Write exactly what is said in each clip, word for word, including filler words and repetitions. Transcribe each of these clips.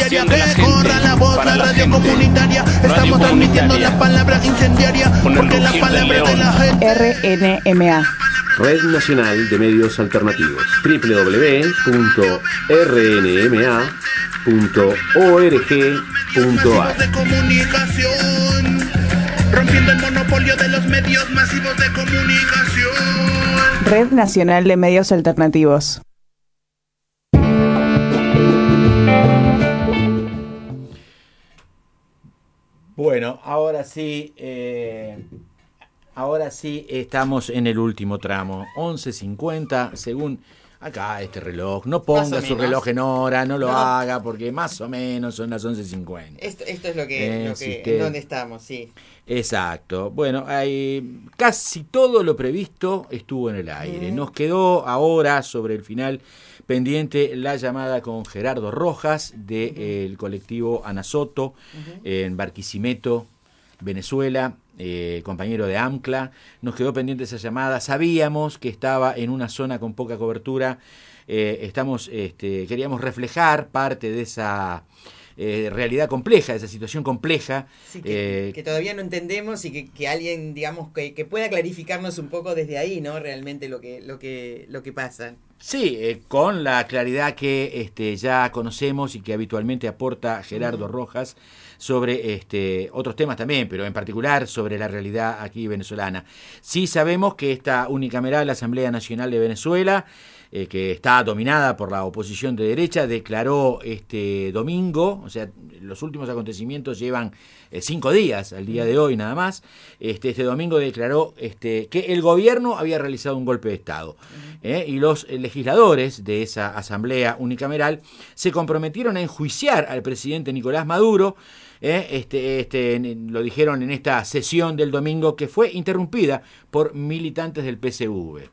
diaria. Que corra la voz, la radio comunitaria. Estamos transmitiendo la palabra incendiaria, porque la palabra de la gente. R N M A, Red Nacional de Medios Alternativos. doble u doble u doble u punto r n m a punto org punto a r. De comunicación, rompiendo el monopolio de los medios masivos de comunicación. Red Nacional de Medios Alternativos. Bueno, ahora sí, eh, ahora sí estamos en el último tramo, once cincuenta, según acá este reloj. No ponga su reloj en hora, no lo no. haga, porque más o menos son las once cincuenta. Esto, esto es lo que, Eh, lo si que usted- en donde estamos, sí. Exacto. Bueno, hay, casi todo lo previsto estuvo en el aire. Nos quedó ahora, sobre el final, pendiente la llamada con Gerardo Rojas del uh-huh. colectivo Anasoto uh-huh. en Barquisimeto, Venezuela, eh, compañero de AMCLA. Nos quedó pendiente esa llamada. Sabíamos que estaba en una zona con poca cobertura. Eh, estamos, este, queríamos reflejar parte de esa eh, realidad compleja, de esa situación compleja. Sí, que, eh, que todavía no entendemos y que, que alguien, digamos, que, que pueda clarificarnos un poco desde ahí, ¿no? Realmente lo que, lo que, lo que pasa. Sí, eh, con la claridad que este, ya conocemos y que habitualmente aporta Gerardo uh-huh. Rojas sobre este, otros temas también, pero en particular sobre la realidad aquí venezolana. Sí sabemos que esta unicameral Asamblea Nacional de Venezuela, eh, que está dominada por la oposición de derecha, declaró este domingo, o sea, los últimos acontecimientos llevan eh, cinco días, al día de hoy nada más, este, este domingo declaró este, que el gobierno había realizado un golpe de Estado. Eh, y los legisladores de esa asamblea unicameral se comprometieron a enjuiciar al presidente Nicolás Maduro. Eh, este, este, lo dijeron en esta sesión del domingo, que fue interrumpida por militantes del P S V.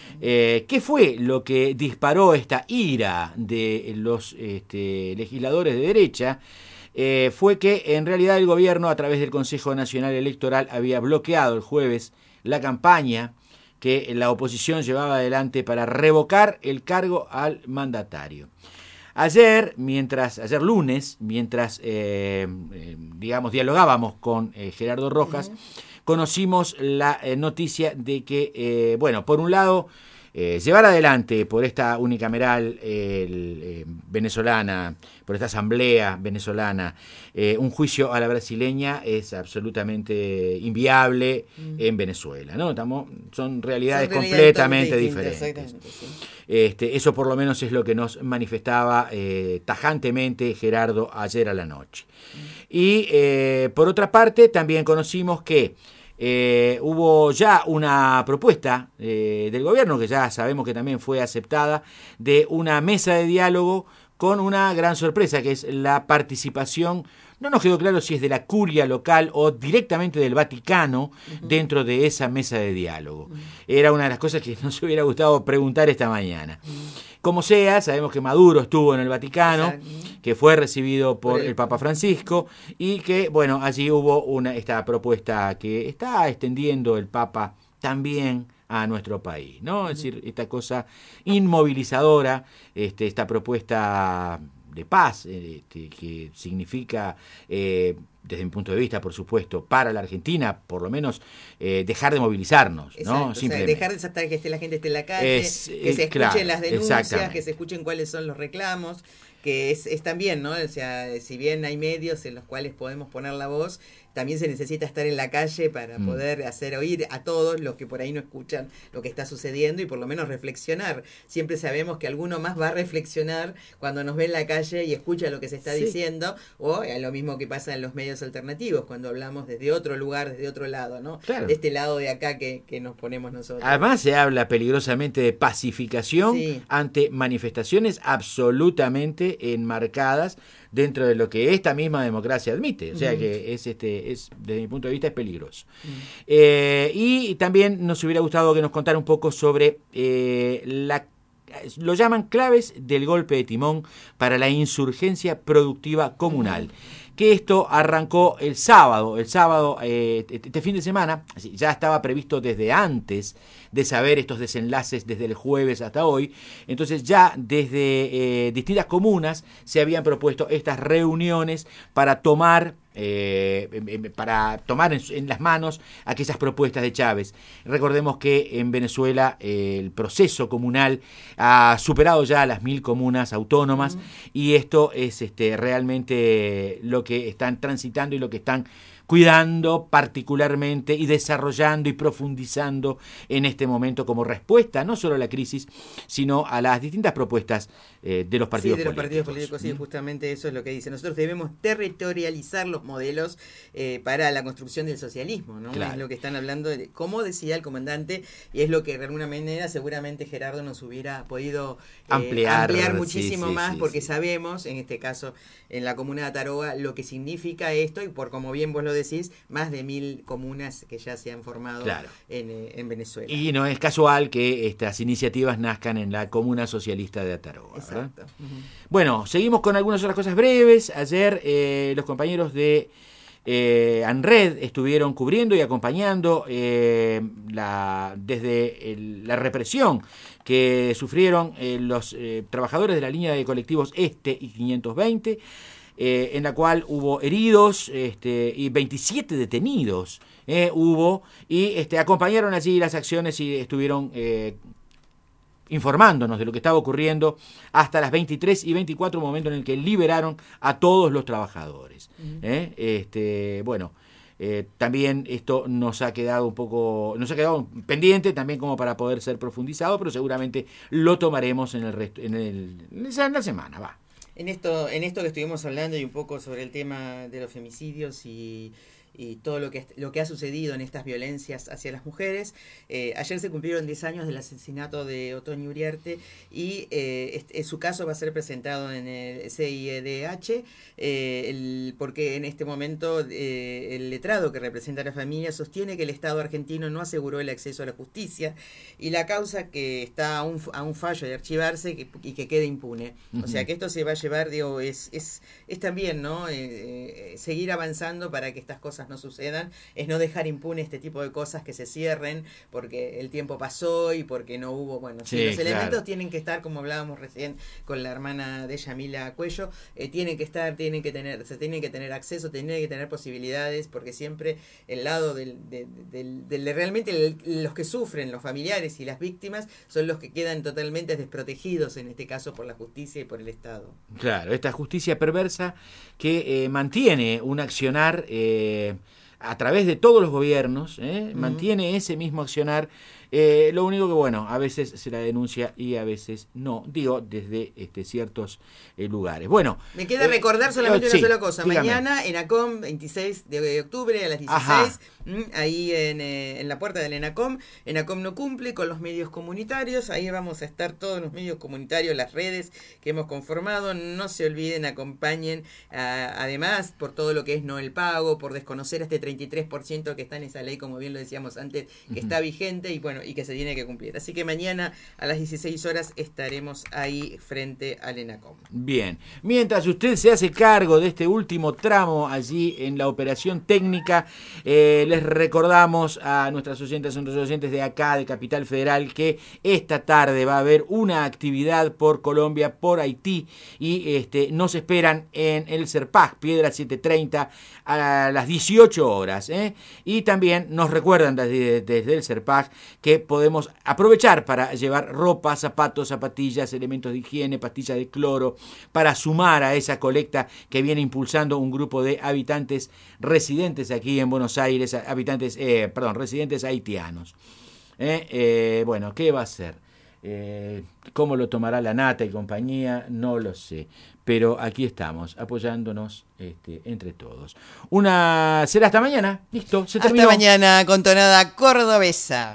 Eh, ¿Qué fue lo que disparó esta ira de los este, legisladores de derecha? Eh, fue que en realidad el gobierno, a través del Consejo Nacional Electoral, había bloqueado el jueves la campaña que la oposición llevaba adelante para revocar el cargo al mandatario. Ayer, mientras, ayer lunes, mientras eh, eh, digamos dialogábamos con eh, Gerardo Rojas, uh-huh. conocimos la eh, noticia de que, eh, bueno, por un lado, eh, llevar adelante por esta unicameral eh, el, eh, venezolana, por esta asamblea venezolana, eh, un juicio a la brasileña es absolutamente inviable mm. en Venezuela, ¿no? Estamos, son realidades son completamente diferentes. Sí. Este, eso por lo menos es lo que nos manifestaba eh, tajantemente Gerardo ayer a la noche. Mm. Y eh, por otra parte también conocimos que Eh, hubo ya una propuesta eh, del gobierno, que ya sabemos que también fue aceptada, de una mesa de diálogo con una gran sorpresa, que es la participación, no nos quedó claro si es de la curia local o directamente del Vaticano, uh-huh. dentro de esa mesa de diálogo. Uh-huh. Era una de las cosas que nos hubiera gustado preguntar esta mañana. Uh-huh. Como sea, sabemos que Maduro estuvo en el Vaticano, exacto. que fue recibido por, por el, el Papa Francisco, y que, bueno, allí hubo una esta propuesta que está extendiendo el Papa también a nuestro país, ¿no? Es decir, esta cosa inmovilizadora, este, esta propuesta de paz, este, que significa, eh, desde mi punto de vista, por supuesto, para la Argentina, por lo menos, eh, dejar de movilizarnos, exacto, ¿no? O Simplemente. sea, dejar de estar que esté, la gente esté en la calle, es, que es, se escuchen claro, las denuncias, que se escuchen cuáles son los reclamos, que es, es también, ¿no? O sea, si bien hay medios en los cuales podemos poner la voz, también se necesita estar en la calle para mm. poder hacer oír a todos los que por ahí no escuchan lo que está sucediendo y por lo menos reflexionar. Siempre sabemos que alguno más va a reflexionar cuando nos ve en la calle y escucha lo que se está sí. diciendo, o a lo mismo que pasa en los medios alternativos, cuando hablamos desde otro lugar, desde otro lado, ¿no? Claro. De este lado de acá que, que nos ponemos nosotros. Además se habla peligrosamente de pacificación sí. ante manifestaciones absolutamente enmarcadas dentro de lo que esta misma democracia admite, o sea uh-huh. que es este es desde mi punto de vista es peligroso. Uh-huh. Eh, y también nos hubiera gustado que nos contara un poco sobre eh, la lo llaman claves del golpe de timón para la insurgencia productiva comunal. Que esto arrancó el sábado, el sábado, eh, este fin de semana, ya estaba previsto desde antes de saber estos desenlaces desde el jueves hasta hoy, entonces ya desde eh, distintas comunas se habían propuesto estas reuniones para tomar Eh, para tomar en, en las manos aquellas propuestas de Chávez. Recordemos que en Venezuela eh, el proceso comunal ha superado ya las mil comunas autónomas, mm. y esto es este, realmente lo que están transitando y lo que están cuidando particularmente y desarrollando y profundizando en este momento como respuesta no solo a la crisis, sino a las distintas propuestas eh, de los partidos políticos. Sí, de los políticos. partidos políticos, sí, justamente eso es lo que dice. Nosotros debemos territorializar los modelos eh, para la construcción del socialismo, ¿no? Claro. Es lo que están hablando, de, como decía el comandante, y es lo que de alguna manera seguramente Gerardo nos hubiera podido eh, ampliar, ampliar muchísimo sí, sí, más, sí, porque sí. sabemos, en este caso, en la comuna de Ataroa, lo que significa esto, y por como bien vos lo decís, más de mil comunas que ya se han formado claro. en, en Venezuela. Y no es casual que estas iniciativas nazcan en la Comuna Socialista de Ataroa. Exacto. Uh-huh. Bueno, seguimos con algunas otras cosas breves. Ayer eh, los compañeros de eh, ANRED estuvieron cubriendo y acompañando eh, la, desde el, la represión que sufrieron eh, los eh, trabajadores de la línea de colectivos Este y quinientos veinte, Eh, en la cual hubo heridos este, y veintisiete detenidos eh, hubo, y este, acompañaron allí las acciones y estuvieron eh, informándonos de lo que estaba ocurriendo hasta las veintitrés y veinticuatro, momento en el que liberaron a todos los trabajadores. Uh-huh. eh, este, bueno, eh, también esto nos ha quedado un poco, nos ha quedado pendiente también como para poder ser profundizado, pero seguramente lo tomaremos en el resto, en, el, en la semana, va. En esto, en esto que estuvimos hablando y un poco sobre el tema de los femicidios y, y todo lo que, lo que ha sucedido en estas violencias hacia las mujeres, eh, ayer se cumplieron diez años del asesinato de Otoño Uriarte y eh, este, su caso va a ser presentado en el C I D H, eh, el, porque en este momento eh, el letrado que representa a la familia sostiene que el Estado argentino no aseguró el acceso a la justicia y la causa que está a un, a un fallo de archivarse que, y que quede impune. Uh-huh. O sea que esto se va a llevar, digo, es, es, es también, ¿no? Eh, eh, seguir avanzando para que estas cosas no sucedan, es no dejar impune este tipo de cosas que se cierren porque el tiempo pasó y porque no hubo, bueno, sí, sí, los claro. elementos tienen que estar, como hablábamos recién con la hermana de Yamila Cuello, eh, tienen que estar, tienen que tener, se tienen que tener acceso, tienen que tener posibilidades, porque siempre el lado del, del, del, del de realmente el, los que sufren, los familiares y las víctimas, son los que quedan totalmente desprotegidos en este caso por la justicia y por el Estado. Claro, esta justicia perversa que eh, mantiene un accionar eh, a través de todos los gobiernos, ¿eh? Uh-huh. Mantiene ese mismo accionar. Eh, lo único que, bueno, a veces se la denuncia y a veces no, digo, desde este, ciertos eh, lugares. Bueno. Me queda eh, recordar solamente eh, una sí, sola cosa. Dígame. Mañana, ENACOM, veintiséis de octubre a las dieciséis, mmm, ahí en, eh, en la puerta del ENACOM. ENACOM no cumple con los medios comunitarios. Ahí vamos a estar todos los medios comunitarios, las redes que hemos conformado. No se olviden, acompañen, a, además, por todo lo que es no el pago, por desconocer este treinta y tres por ciento que está en esa ley, como bien lo decíamos antes, que uh-huh. está vigente y bueno, y que se tiene que cumplir. Así que mañana a las dieciséis horas estaremos ahí frente al ENACOM. Bien. Mientras usted se hace cargo de este último tramo allí en la operación técnica, eh, les recordamos a nuestras oyentes, a nuestros oyentes de acá, de Capital Federal, que esta tarde va a haber una actividad por Colombia, por Haití, y este, nos esperan en el CERPAC, Piedra setecientos treinta, a las dieciocho horas. ¿eh? Y también nos recuerdan desde, desde el CERPAC que podemos aprovechar para llevar ropa, zapatos, zapatillas, elementos de higiene, pastillas de cloro, para sumar a esa colecta que viene impulsando un grupo de habitantes residentes aquí en Buenos Aires, habitantes, eh, perdón, residentes haitianos. Eh, eh, bueno, ¿qué va a hacer? Eh, ¿Cómo lo tomará la Nata y compañía? No lo sé. Pero aquí estamos, apoyándonos este, entre todos. Una será hasta mañana. Listo, se terminó. Hasta mañana con tonada cordobesa.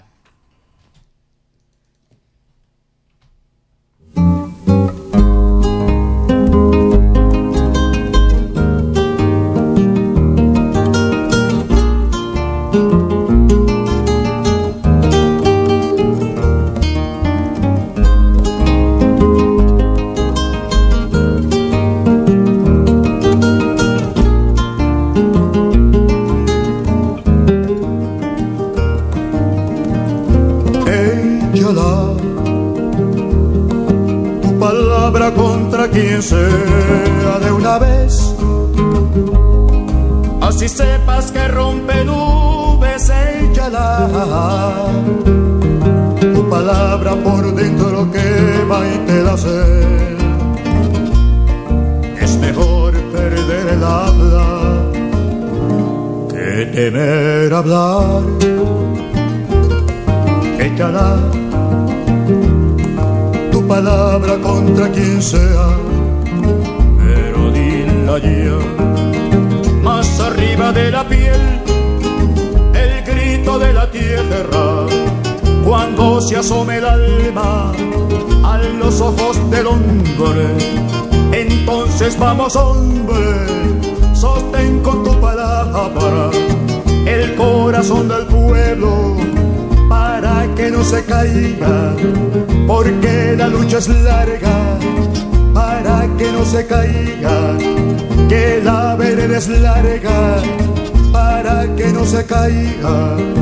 quien sea de una vez. Así sepas que rompe nubes, échala. Tu palabra por dentro quema y te da sed. Es mejor perder el habla que temer hablar. Échala tu palabra contra quien sea, pero dila ya. Más arriba de la piel, el grito de la tierra, cuando se asome el alma a los ojos del hombre. Entonces vamos, hombre, sostén con tu palabra el corazón del pueblo para que no se caiga, porque la lucha es larga, para que no se caiga, que la vereda es larga, para que no se caiga.